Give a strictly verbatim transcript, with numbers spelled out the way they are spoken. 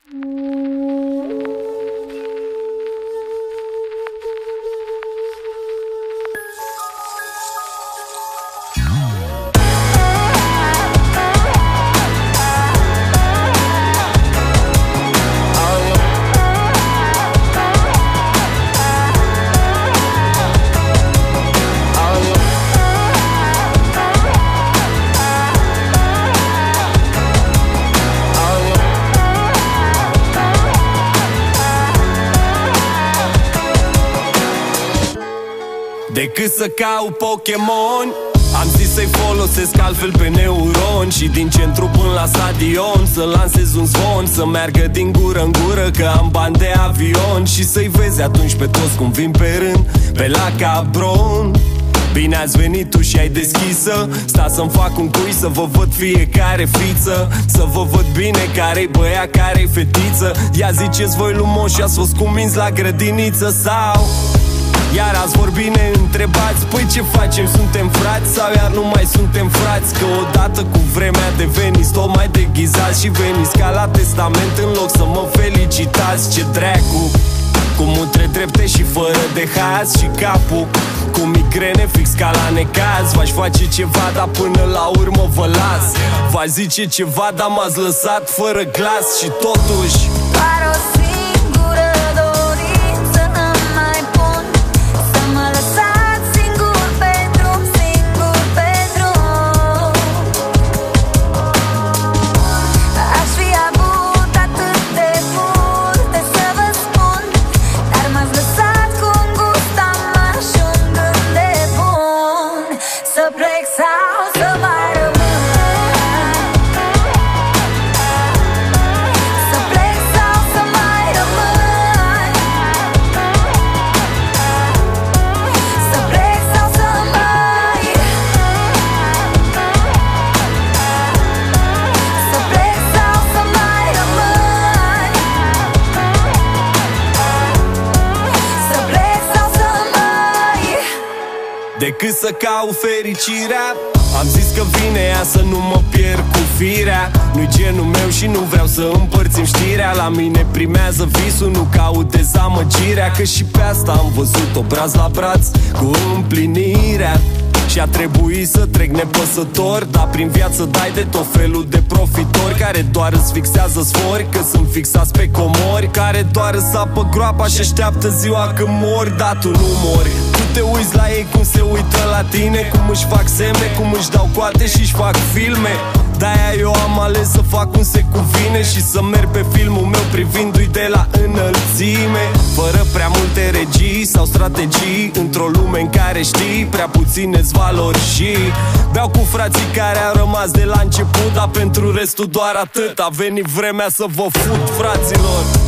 Decât să caut Pokémon, am zis să-i folosesc altfel pe neuron. Și din centru până la stadion să lansez un zvon, să meargă din gură în gură că am bani de avion. Și să-i vezi atunci pe toți cum vin pe rând pe la cabron. Bine ați venit tu și ai deschisă. Sta să-mi fac un cui să vă văd fiecare fiță, să vă văd bine care-i băiat, care-i fetiță. Ia ziceți voi lumoși, ați fost cuminți la grădiniță sau iar ați vorbit, ne întrebați, păi ce facem, suntem frați sau iar nu mai suntem frați? Că odată cu vremea deveniți tot mai deghizați și veniți ca la testament în loc să mă felicitați. Ce dracu, cu mutre drepte și fără de haz și capul cu migrene fix ca la necaz. V-aș face ceva, dar până la urmă vă las. V-aș zice ceva, dar m-ați lăsat fără glas. Și totuși doar o singură dorință îmi mai pun, să mă lăsați singur pe drum, singur pe drum. Aș fi avut atât de multe să vă spun, dar m-ați lăsat cu un gust amar și un gând de bun. Să plec sau să mai rămân, să plec sau să mai rămân, să plec sau să mai, să plec sau să mai rămân, să plec sau să mai. decât să caut fericirea, am zis că vine ea să nu mă pierd cu firea. Nu-i genul meu și nu vreau să împărțim știrea. La mine primează visul, nu caut dezamăgirea, că și pe asta am văzut-o braț la braț cu împlinirea. Și a trebuit să trec nepăsător, dar prin viață dai de tot felul de profitori care doar îți fixează sfori, că sunt fixați pe comori, care doar îți sapă groapa și așteaptă ziua când mori. Dar tu nu mori, tu te uiți la ei cum se uită la tine, cum își fac semne, cum își dau coate și își fac filme. De-aia eu am ales să fac cum se cuvine și să merg pe filmul meu privindu-i de la înălțime, fără prea multe regii sau strategii, într-o lume în care știi prea puține-ți valori. Și beau cu frații care au rămas de la început, dar pentru restul doar atât. A venit vremea să vă fut, fraților.